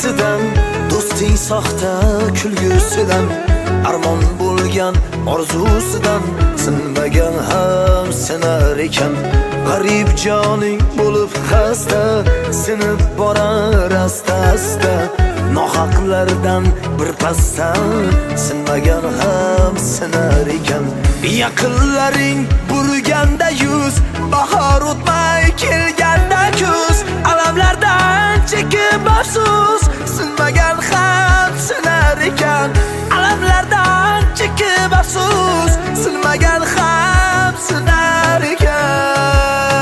sevgisidan, do'sting soxta kulgusidan, armon bo'lgan orzusidan sinmagan ham sinar ekan. G'arib joning bo'lib xasta, sinib borar asta-asta, nohaqlardan bir pasdan sinmagan ham sinar ekan. Yaqinlaring burganda yuz, bahor o'tmay kelganda kuz, alamlardan chekib afsus sinmagan ham sinar ekan. Alamlardan chekib afsus sinmagan ham sinar ekan.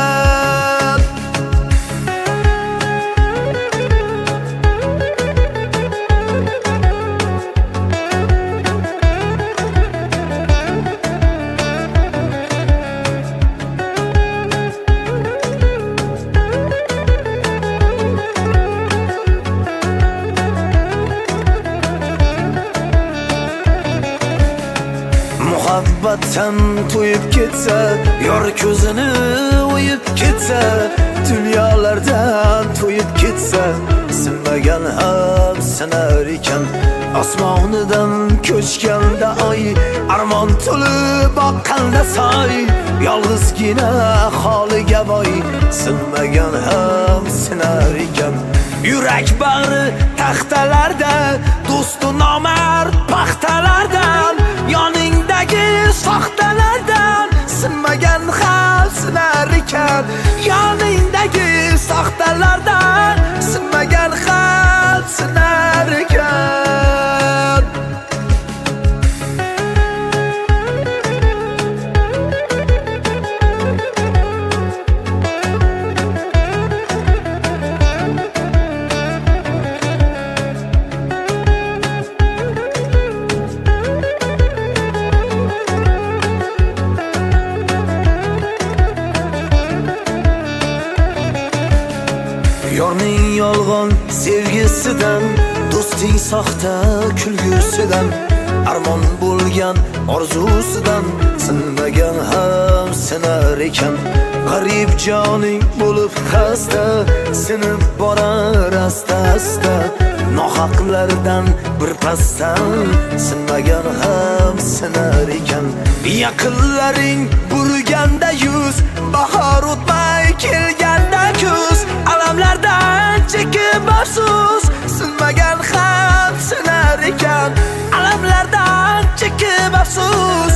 Muhabbatdan to'yib ketsa, yor ko'zini o'yib ketsa, dunyolardan to'yib ketsa, sinmagan ham sinar ekan. Osmonidan ko'chganda oy, armon to'lib oqqanda soy, yolg'izgina holiga voy, sinmagan ham sinar ekan. Yurak bag'ri taxtalarda, do'stu nomard paxtalardan, yoningdagi soxtalardan sinmagan ham sinar ekan. Yoningdagi soxtalardan sinmagan ham sinar ekan. Yorning yolg'on sevgisidan, do'sting soxta kulgusidan, armon bo'lgan orzusidan sinmagan ham sinar ekan. G'arib joning bo'lib xasta, sinib borar asta-asta, nohaqlardan bir pasdan sinmagan ham sinar ekan. Yaqinlaring burganda yuz, bahor o'tmay kelganda kuz, alamlardan chekib afsus sinmagan ham sinar ekan. Alamlardan chekib afsus